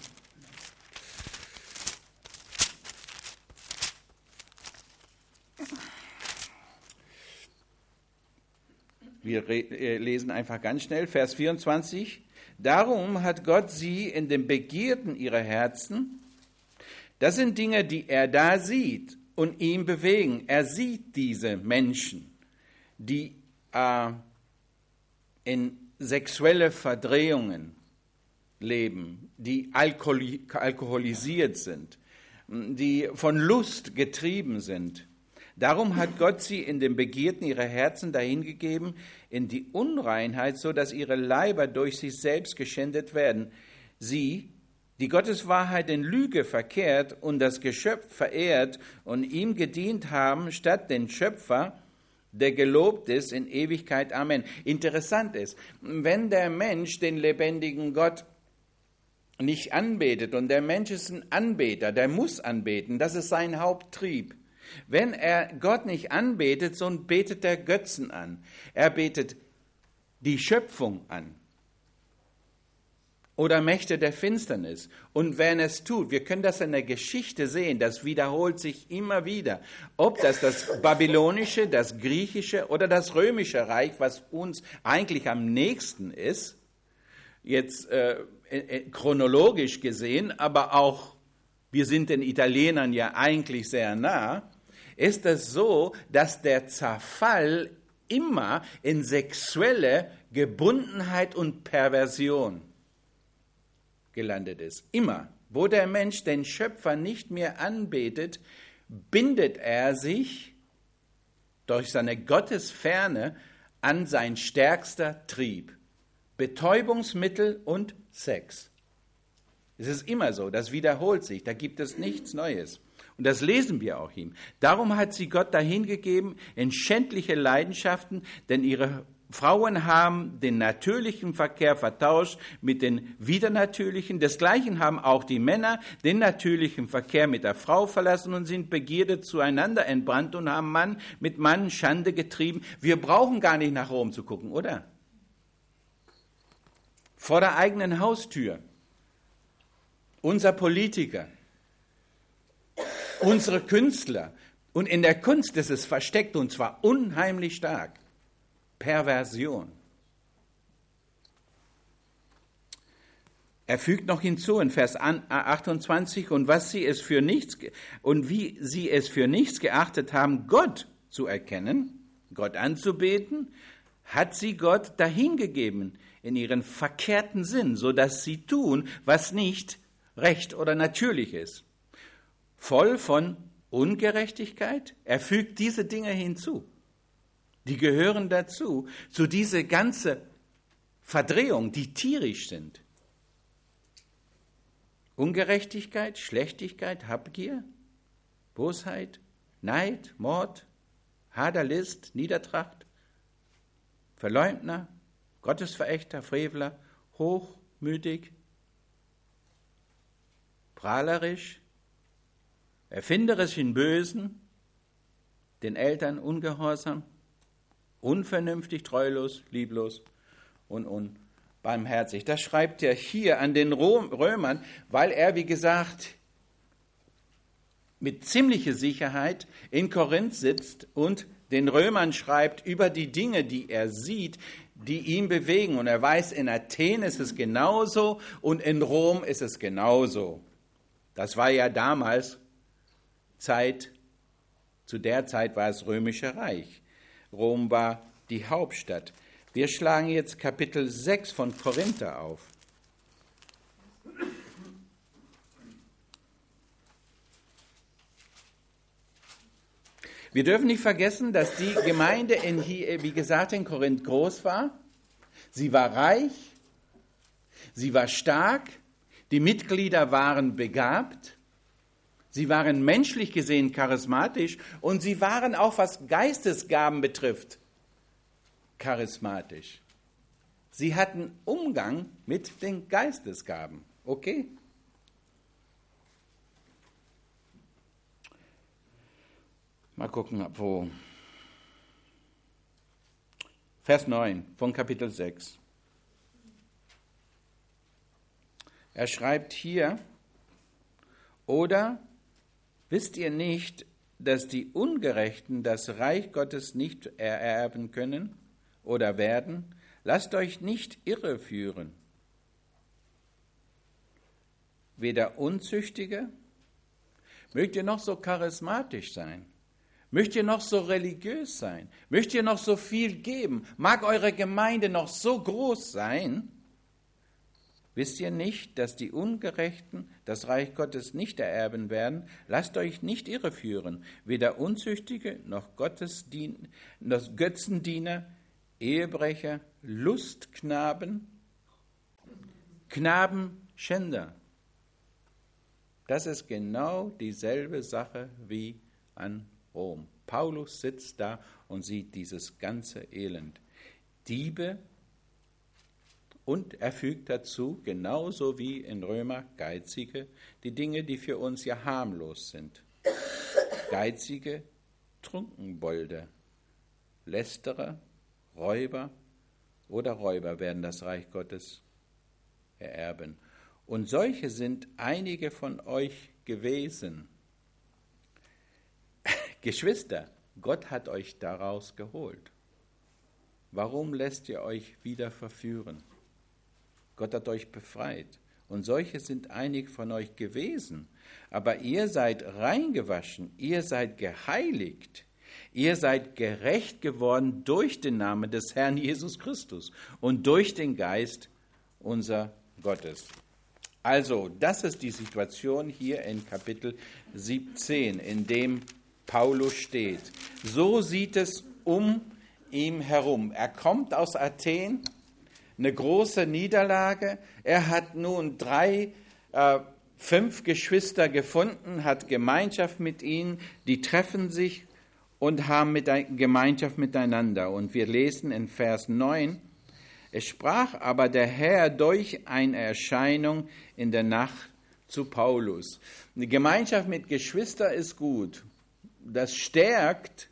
Wir lesen einfach ganz schnell, Vers vierundzwanzig. Darum hat Gott sie in den Begierden ihrer Herzen, das sind Dinge, die er da sieht und ihn bewegen. Er sieht diese Menschen, die äh, in sexuelle Verdrehungen leben, die alkoholi- alkoholisiert sind, die von Lust getrieben sind. Darum hat Gott sie in den Begierden ihrer Herzen dahingegeben, in die Unreinheit, so dass ihre Leiber durch sich selbst geschändet werden. sie, die Gottes Wahrheit in Lüge verkehrt und das Geschöpf verehrt und ihm gedient haben, statt den Schöpfer, der gelobt ist in Ewigkeit. Amen. Interessant ist, wenn der Mensch den lebendigen Gott nicht anbetet, und der Mensch ist ein Anbeter, der muss anbeten, das ist sein Haupttrieb. Wenn er Gott nicht anbetet, so betet er Götzen an. Er betet die Schöpfung an oder Mächte der Finsternis. Und wenn es tut, wir können das in der Geschichte sehen, das wiederholt sich immer wieder, ob das das babylonische, das griechische oder das römische Reich, was uns eigentlich am nächsten ist, jetzt äh, äh, chronologisch gesehen, aber auch, wir sind den Italienern ja eigentlich sehr nah, ist es so, dass der Zerfall immer in sexuelle Gebundenheit und Perversion gelandet ist. Immer. Wo der Mensch den Schöpfer nicht mehr anbetet, bindet er sich durch seine Gottesferne an sein stärkster Trieb. Betäubungsmittel und Sex. Es ist immer so, das wiederholt sich, da gibt es nichts Neues. Und das lesen wir auch ihm. Darum hat sie Gott dahingegeben in schändliche Leidenschaften, denn ihre Frauen haben den natürlichen Verkehr vertauscht mit den widernatürlichen. Desgleichen haben auch die Männer den natürlichen Verkehr mit der Frau verlassen und sind Begierde zueinander entbrannt und haben Mann mit Mann Schande getrieben. Wir brauchen gar nicht nach Rom zu gucken, oder? Vor der eigenen Haustür. Unser Politiker, unsere Künstler. Und in der Kunst ist es versteckt, und zwar unheimlich stark. Perversion. Er fügt noch hinzu in Vers achtundzwanzig, und was sie es für nichts und wie sie es für nichts geachtet haben, Gott zu erkennen, Gott anzubeten, hat sie Gott dahingegeben in ihren verkehrten Sinn, so dass sie tun, was nicht recht oder natürlich ist. Voll von Ungerechtigkeit, er fügt diese Dinge hinzu. Die gehören dazu, zu dieser ganzen Verdrehung, die tierisch sind. Ungerechtigkeit, Schlechtigkeit, Habgier, Bosheit, Neid, Mord, Haderlist, Niedertracht, Verleumder, Gottesverächter, Frevler, hochmütig, prahlerisch, erfinderisch in Bösen, den Eltern ungehorsam, unvernünftig, treulos, lieblos und unbarmherzig. Das schreibt er hier an den Römern, weil er, wie gesagt, mit ziemlicher Sicherheit in Korinth sitzt und den Römern schreibt über die Dinge, die er sieht, die ihn bewegen. Und er weiß, in Athen ist es genauso und in Rom ist es genauso. Das war ja damals Zeit, zu der Zeit war es Römische Reich. Rom war die Hauptstadt. Wir schlagen jetzt Kapitel sechs von Korinther auf. Wir dürfen nicht vergessen, dass die Gemeinde, in, wie gesagt, in Korinth groß war. Sie war reich, sie war stark, die Mitglieder waren begabt, sie waren menschlich gesehen charismatisch und sie waren auch, was Geistesgaben betrifft, charismatisch. Sie hatten Umgang mit den Geistesgaben, okay? Mal gucken, wo. Vers neun von Kapitel sechs. Er schreibt hier, oder wisst ihr nicht, dass die Ungerechten das Reich Gottes nicht ererben können oder werden? Lasst euch nicht irreführen. Weder Unzüchtige, mögt ihr noch so charismatisch sein, mögt ihr noch so religiös sein, mögt ihr noch so viel geben, mag eure Gemeinde noch so groß sein, wisst ihr nicht, dass die Ungerechten das Reich Gottes nicht ererben werden? Lasst euch nicht irreführen, weder Unzüchtige noch, Gottesdien- noch Götzendiener, Ehebrecher, Lustknaben, Knaben Schänder. Das ist genau dieselbe Sache wie an Rom. Paulus sitzt da und sieht dieses ganze Elend. Diebe, und er fügt dazu, genauso wie in Römer, Geizige, die Dinge, die für uns ja harmlos sind. Geizige, Trunkenbolde, Lästerer, Räuber oder Räuber werden das Reich Gottes ererben. Und solche sind einige von euch gewesen. Geschwister, Gott hat euch daraus geholt. Warum lässt ihr euch wieder verführen? Gott hat euch befreit. Und solche sind einige von euch gewesen. Aber ihr seid reingewaschen, ihr seid geheiligt, ihr seid gerecht geworden durch den Namen des Herrn Jesus Christus und durch den Geist unser Gottes. Also, das ist die Situation hier in Kapitel siebzehn, in dem Paulus steht. So sieht es um ihn herum. Er kommt aus Athen, eine große Niederlage. Er hat nun drei, äh, fünf Geschwister gefunden, hat Gemeinschaft mit ihnen, die treffen sich und haben mit Gemeinschaft miteinander. Und wir lesen in Vers neun, es sprach aber der Herr durch eine Erscheinung in der Nacht zu Paulus. Eine Gemeinschaft mit Geschwistern ist gut. Das stärkt,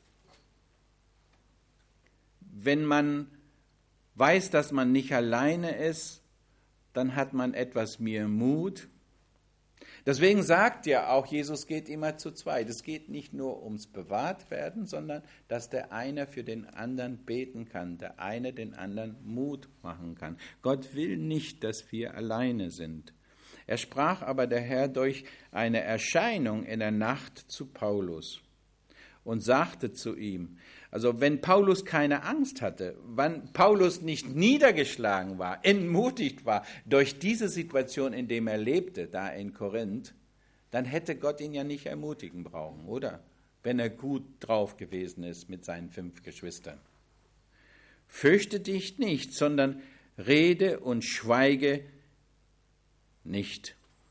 wenn man weiß, dass man nicht alleine ist, dann hat man etwas mehr Mut. Deswegen sagt ja auch, Jesus geht immer zu zweit. Es geht nicht nur ums Bewahrtwerden, sondern dass der eine für den anderen beten kann, der eine den anderen Mut machen kann. Gott will nicht, dass wir alleine sind. Er sprach aber der Herr durch eine Erscheinung in der Nacht zu Paulus und sagte zu ihm, also wenn Paulus keine Angst hatte, wenn Paulus nicht niedergeschlagen war, entmutigt war durch diese Situation, in der er lebte, da in Korinth, dann hätte Gott ihn ja nicht ermutigen brauchen, oder? Wenn er gut drauf gewesen ist mit seinen fünf Geschwistern. Fürchte dich nicht, sondern rede und schweige nicht.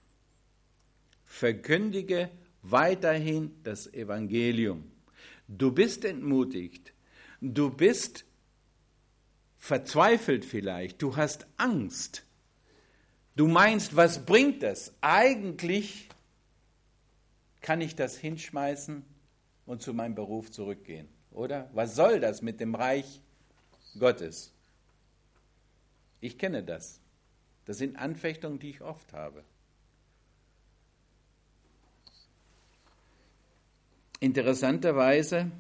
Verkündige weiterhin das Evangelium. Du bist entmutigt, du bist verzweifelt vielleicht, du hast Angst. Du meinst, was bringt das? Eigentlich kann ich das hinschmeißen und zu meinem Beruf zurückgehen, oder? Was soll das mit dem Reich Gottes? Ich kenne das. Das sind Anfechtungen, die ich oft habe. Interessanterweise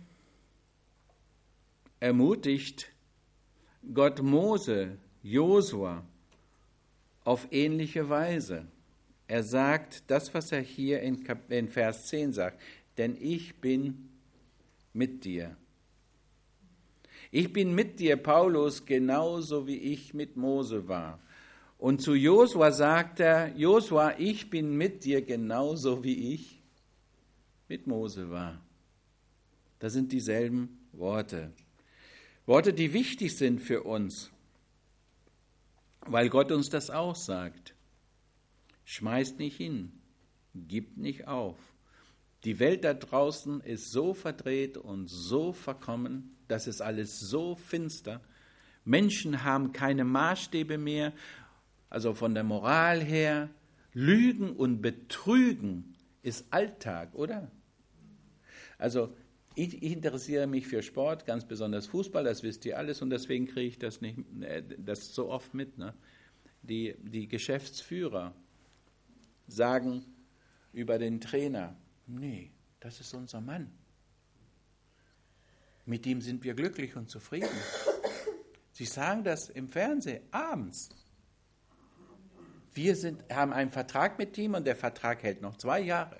ermutigt Gott Mose, Josua, auf ähnliche Weise. Er sagt das, was er hier in, Kap- in Vers zehn sagt, denn ich bin mit dir. Ich bin mit dir, Paulus, genauso wie ich mit Mose war. Und zu Josua sagt er, Josua, ich bin mit dir genauso wie ich mit Mose war. Das sind dieselben Worte. Worte, die wichtig sind für uns, weil Gott uns das auch sagt. Schmeißt nicht hin, gib nicht auf. Die Welt da draußen ist so verdreht und so verkommen, das ist alles so finster. Menschen haben keine Maßstäbe mehr, also von der Moral her. Lügen und Betrügen ist Alltag, oder? Also ich, ich interessiere mich für Sport, ganz besonders Fußball, das wisst ihr alles und deswegen kriege ich das nicht, das so oft mit. Ne? Die, die Geschäftsführer sagen über den Trainer, nee, das ist unser Mann. Mit ihm sind wir glücklich und zufrieden. Sie sagen das im Fernsehen abends. Wir sind, haben einen Vertrag mit ihm und der Vertrag hält noch zwei Jahre.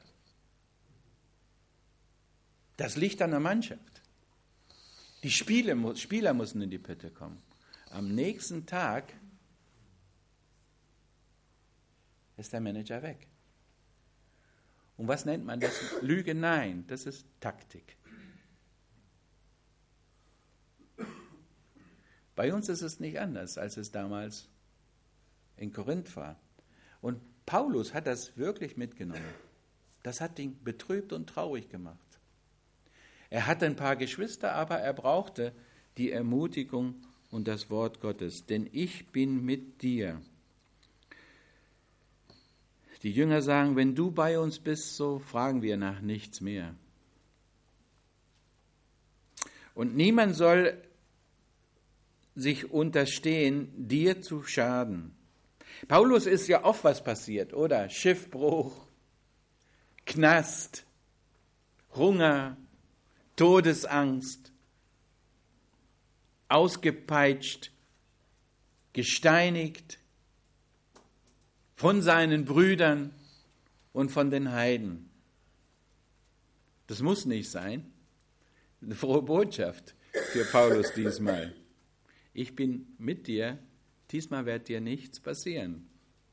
Das liegt an der Mannschaft. Die Spiele, Spieler müssen in die Pötte kommen. Am nächsten Tag ist der Manager weg. Und was nennt man das? Lüge? Nein, das ist Taktik. Bei uns ist es nicht anders, als es damals in Korinth war. Und Paulus hat das wirklich mitgenommen. Das hat ihn betrübt und traurig gemacht. Er hatte ein paar Geschwister, aber er brauchte die Ermutigung und das Wort Gottes. Denn ich bin mit dir. Die Jünger sagen, wenn du bei uns bist, so fragen wir nach nichts mehr. Und niemand soll sich unterstehen, dir zu schaden. Paulus ist ja oft was passiert, oder? Schiffbruch, Knast, Hunger, Todesangst, ausgepeitscht, gesteinigt von seinen Brüdern und von den Heiden. Das muss nicht sein. Eine frohe Botschaft für Paulus diesmal. Ich bin mit dir, diesmal wird dir nichts passieren.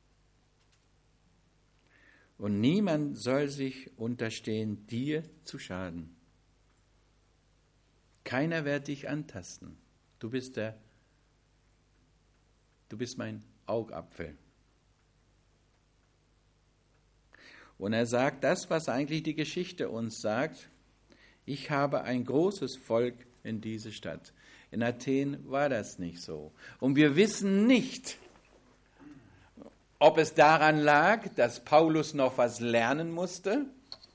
Und niemand soll sich unterstehen, dir zu schaden. Keiner wird dich antasten. Du bist der, du bist mein Augapfel. Und er sagt das, was eigentlich die Geschichte uns sagt. Ich habe ein großes Volk in diese Stadt. In Athen war das nicht so. Und wir wissen nicht, ob es daran lag, dass Paulus noch was lernen musste.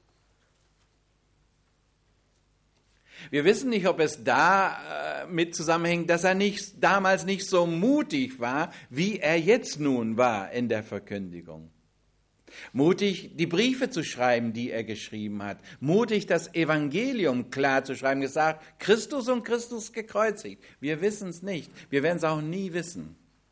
Wir wissen nicht, ob es da äh, mit zusammenhängt, dass er nicht, damals nicht so mutig war, wie er jetzt nun war in der Verkündigung. Mutig, die Briefe zu schreiben, die er geschrieben hat. Mutig, das Evangelium klar zu schreiben, gesagt, Christus und Christus gekreuzigt. Wir wissen es nicht. Wir werden es auch nie wissen.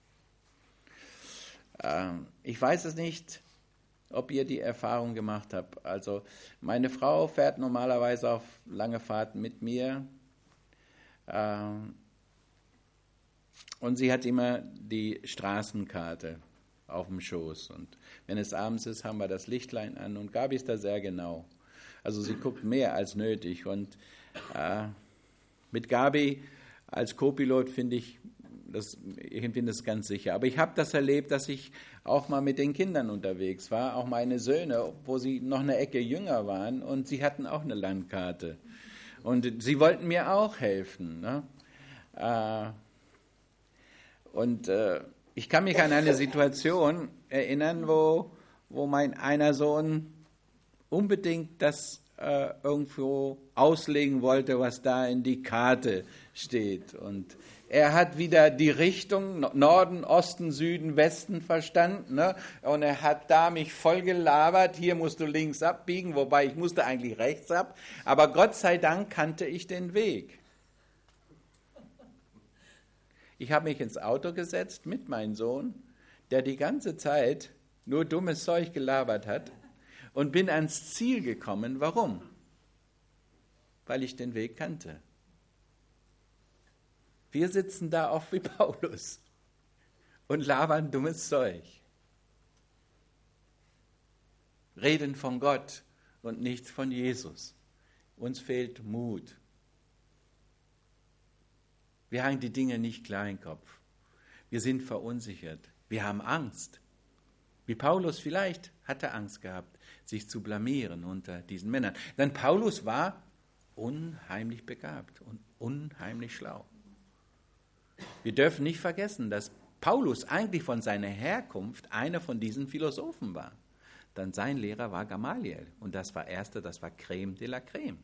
Ähm, ich weiß es nicht, ob ihr die Erfahrung gemacht habt. Also meine Frau fährt normalerweise auf lange Fahrten mit mir. Ähm, und sie hat immer die Straßenkarte auf dem Schoß. Und wenn es abends ist, haben wir das Lichtlein an und Gabi ist da sehr genau. Also sie guckt mehr als nötig. Und äh, mit Gabi als Co-Pilot finde ich, das, ich finde das ganz sicher. Aber ich habe das erlebt, dass ich auch mal mit den Kindern unterwegs war, auch meine Söhne, wo sie noch eine Ecke jünger waren und sie hatten auch eine Landkarte. Und sie wollten mir auch helfen. Ne? Äh, und äh, Ich kann mich an eine Situation erinnern, wo, wo mein einer Sohn unbedingt das äh, irgendwo auslegen wollte, was da in die Karte steht. Und er hat wieder die Richtung Norden, Osten, Süden, Westen verstanden. Ne? Und er hat da mich voll gelabert, hier musst du links abbiegen, wobei ich musste eigentlich rechts ab. Aber Gott sei Dank kannte ich den Weg. Ich habe mich ins Auto gesetzt mit meinem Sohn, der die ganze Zeit nur dummes Zeug gelabert hat und bin ans Ziel gekommen. Warum? Weil ich den Weg kannte. Wir sitzen da oft wie Paulus und labern dummes Zeug. Reden von Gott und nicht von Jesus. Uns fehlt Mut. Wir haben die Dinge nicht klar im Kopf. Wir sind verunsichert. Wir haben Angst. Wie Paulus vielleicht hatte Angst gehabt, sich zu blamieren unter diesen Männern. Denn Paulus war unheimlich begabt und unheimlich schlau. Wir dürfen nicht vergessen, dass Paulus eigentlich von seiner Herkunft einer von diesen Philosophen war. Denn sein Lehrer war Gamaliel und das war erster, das war Creme de la Creme.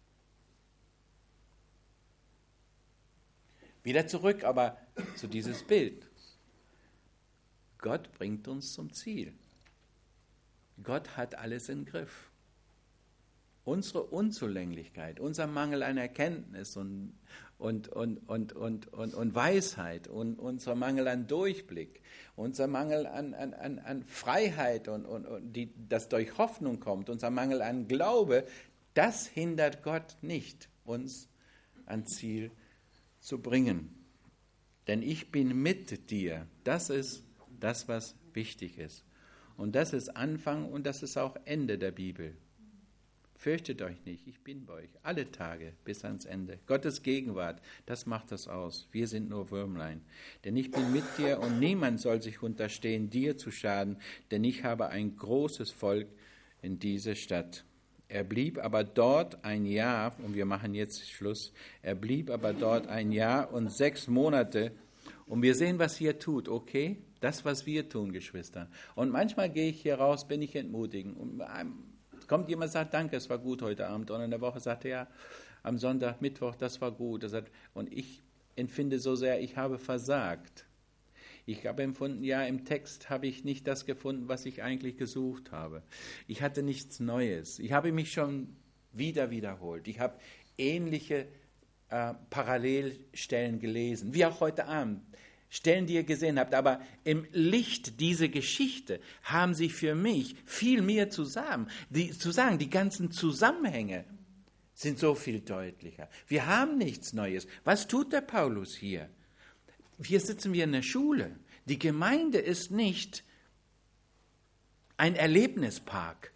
Wieder zurück, aber zu dieses Bild. Gott bringt uns zum Ziel. Gott hat alles im Griff. Unsere Unzulänglichkeit, unser Mangel an Erkenntnis und, und, und, und, und, und, und Weisheit und unser Mangel an Durchblick, unser Mangel an, an, an, an Freiheit und, und, und die, das durch Hoffnung kommt, unser Mangel an Glaube, das hindert Gott nicht, uns ans Ziel zu bringen. Denn ich bin mit dir. Das ist das, was wichtig ist. Und das ist Anfang und das ist auch Ende der Bibel. Fürchtet euch nicht, ich bin bei euch, alle Tage bis ans Ende. Gottes Gegenwart, das macht das aus. Wir sind nur Würmlein. Denn ich bin mit dir und niemand soll sich unterstehen, dir zu schaden, denn ich habe ein großes Volk in dieser Stadt. Er blieb aber dort ein Jahr, und wir machen jetzt Schluss, er blieb aber dort ein Jahr und sechs Monate, und wir sehen, was hier tut, okay? Das, was wir tun, Geschwister. Und manchmal gehe ich hier raus, bin ich entmutigend. Und kommt jemand und sagt, danke, es war gut heute Abend. Und in der Woche sagt er, ja, am Sonntag, Mittwoch, das war gut. Und ich empfinde so sehr, ich habe versagt. Ich habe empfunden, ja, im Text habe ich nicht das gefunden, was ich eigentlich gesucht habe. Ich hatte nichts Neues. Ich habe mich schon wieder wiederholt. Ich habe ähnliche äh, Parallelstellen gelesen, wie auch heute Abend. Stellen, die ihr gesehen habt, aber im Licht dieser Geschichte haben sie für mich viel mehr zu sagen. Die, zu sagen, die ganzen Zusammenhänge sind so viel deutlicher. Wir haben nichts Neues. Was tut der Paulus hier? Hier sitzen wir in der Schule. Die Gemeinde ist nicht ein Erlebnispark.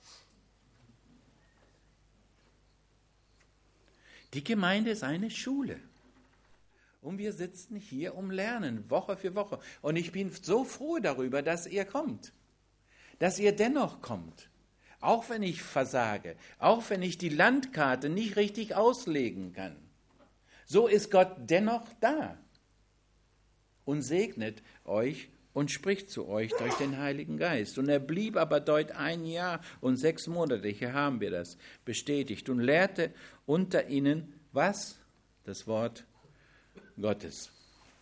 Die Gemeinde ist eine Schule. Und wir sitzen hier um Lernen, Woche für Woche. Und ich bin so froh darüber, dass ihr kommt. Dass ihr dennoch kommt. Auch wenn ich versage. Auch wenn ich die Landkarte nicht richtig auslegen kann. So ist Gott dennoch da. Und segnet euch und spricht zu euch durch den Heiligen Geist. Und er blieb aber dort ein Jahr und sechs Monate, hier haben wir das bestätigt, und lehrte unter ihnen, was? Das Wort Gottes.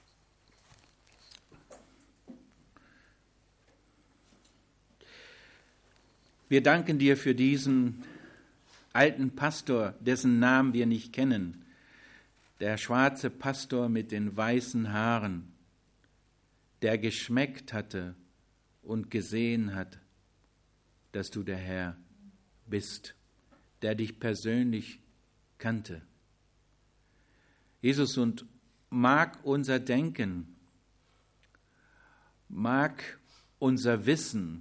Wir danken dir für diesen alten Pastor, dessen Namen wir nicht kennen, der schwarze Pastor mit den weißen Haaren, der geschmeckt hatte und gesehen hat, dass du der Herr bist, der dich persönlich kannte. Jesus, und mag unser Denken, mag unser Wissen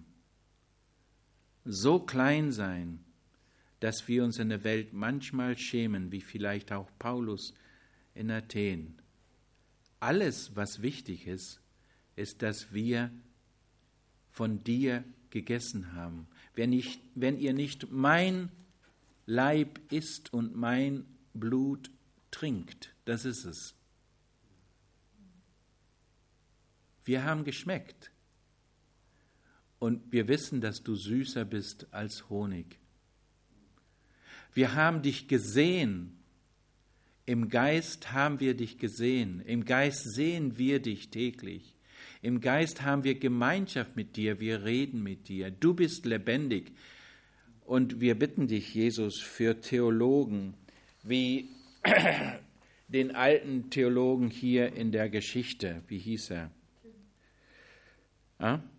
so klein sein, dass wir uns in der Welt manchmal schämen, wie vielleicht auch Paulus in Athen. Alles, was wichtig ist, ist, dass wir von dir gegessen haben. Wenn, ich, wenn ihr nicht mein Leib isst und mein Blut trinkt, das ist es. Wir haben geschmeckt. Und wir wissen, dass du süßer bist als Honig. Wir haben dich gesehen. Im Geist haben wir dich gesehen. Im Geist sehen wir dich täglich. Im Geist haben wir Gemeinschaft mit dir. Wir reden mit dir. Du bist lebendig. Und wir bitten dich, Jesus, für Theologen, wie den alten Theologen hier in der Geschichte. Wie hieß er? Ah?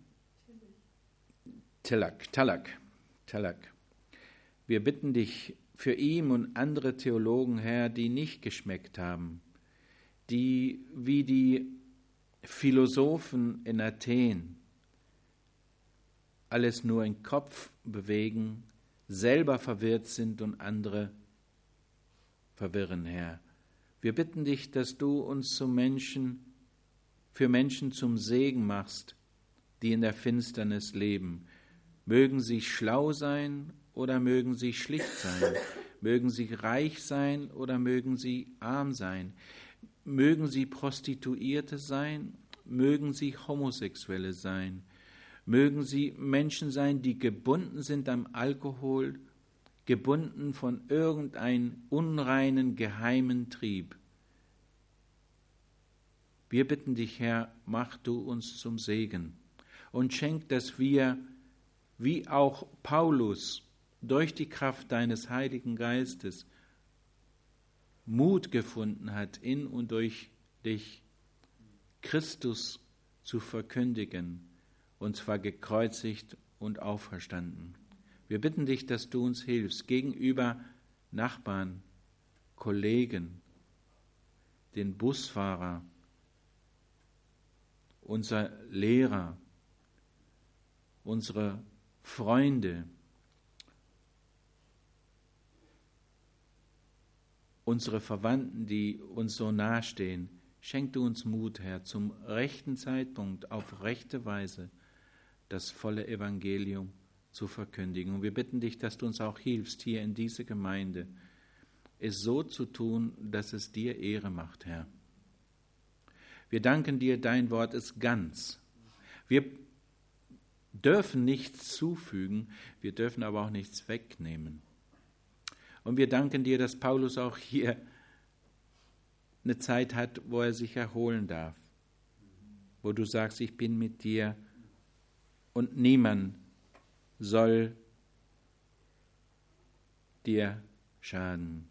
Tilak, Talak, Talak. Wir bitten dich für ihn und andere Theologen, Herr, die nicht geschmeckt haben, die wie die Philosophen in Athen alles nur im Kopf bewegen, selber verwirrt sind und andere verwirren, Herr. Wir bitten dich, dass du uns zum Menschen, für Menschen zum Segen machst, die in der Finsternis leben. Mögen sie schlau sein oder mögen sie schlicht sein, mögen sie reich sein oder mögen sie arm sein, mögen sie Prostituierte sein, mögen sie Homosexuelle sein, mögen sie Menschen sein, die gebunden sind am Alkohol, gebunden von irgendeinem unreinen, geheimen Trieb. Wir bitten dich, Herr, mach du uns zum Segen und schenk, dass wir, wie auch Paulus, durch die Kraft deines Heiligen Geistes Mut gefunden hat, in und durch dich Christus zu verkündigen, und zwar gekreuzigt und auferstanden. Wir bitten dich, dass du uns hilfst, gegenüber Nachbarn, Kollegen, den Busfahrer, unser Lehrer, unsere Freunde, unsere Verwandten, die uns so nahestehen. Schenk du uns Mut, Herr, zum rechten Zeitpunkt, auf rechte Weise das volle Evangelium zu verkündigen. Und wir bitten dich, dass du uns auch hilfst, hier in dieser Gemeinde, es so zu tun, dass es dir Ehre macht, Herr. Wir danken dir, dein Wort ist ganz. Wir dürfen nichts zufügen, wir dürfen aber auch nichts wegnehmen. Und wir danken dir, dass Paulus auch hier eine Zeit hat, wo er sich erholen darf, wo du sagst, ich bin mit dir und niemand soll dir schaden.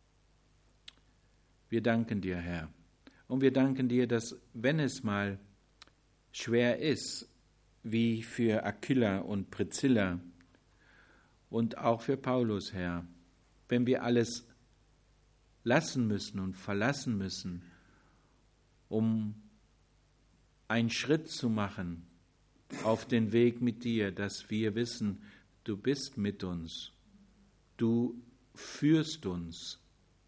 Wir danken dir, Herr. Und wir danken dir, dass, wenn es mal schwer ist, wie für Aquila und Priscilla und auch für Paulus, Herr, wenn wir alles lassen müssen und verlassen müssen, um einen Schritt zu machen auf den Weg mit dir, dass wir wissen, du bist mit uns, du führst uns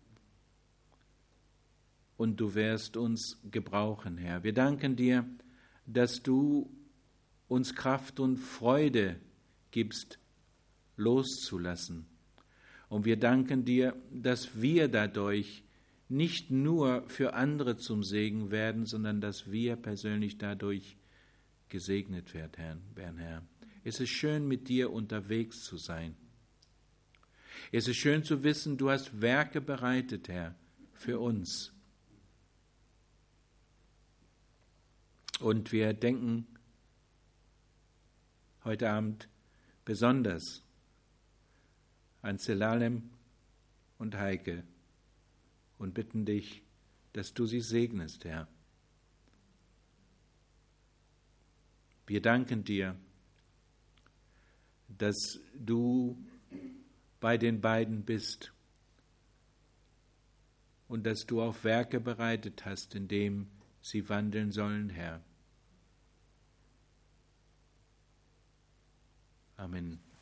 und du wirst uns gebrauchen, Herr. Wir danken dir, dass du uns Kraft und Freude gibst, loszulassen. Und wir danken dir, dass wir dadurch nicht nur für andere zum Segen werden, sondern dass wir persönlich dadurch gesegnet werden, Herr. Es ist schön, mit dir unterwegs zu sein. Es ist schön zu wissen, du hast Werke bereitet, Herr, für uns. Und wir denken heute Abend besonders an Zelalem und Heike und bitten dich, dass du sie segnest, Herr. Wir danken dir, dass du bei den beiden bist und dass du auch Werke bereitet hast, in dem sie wandeln sollen, Herr. Amen.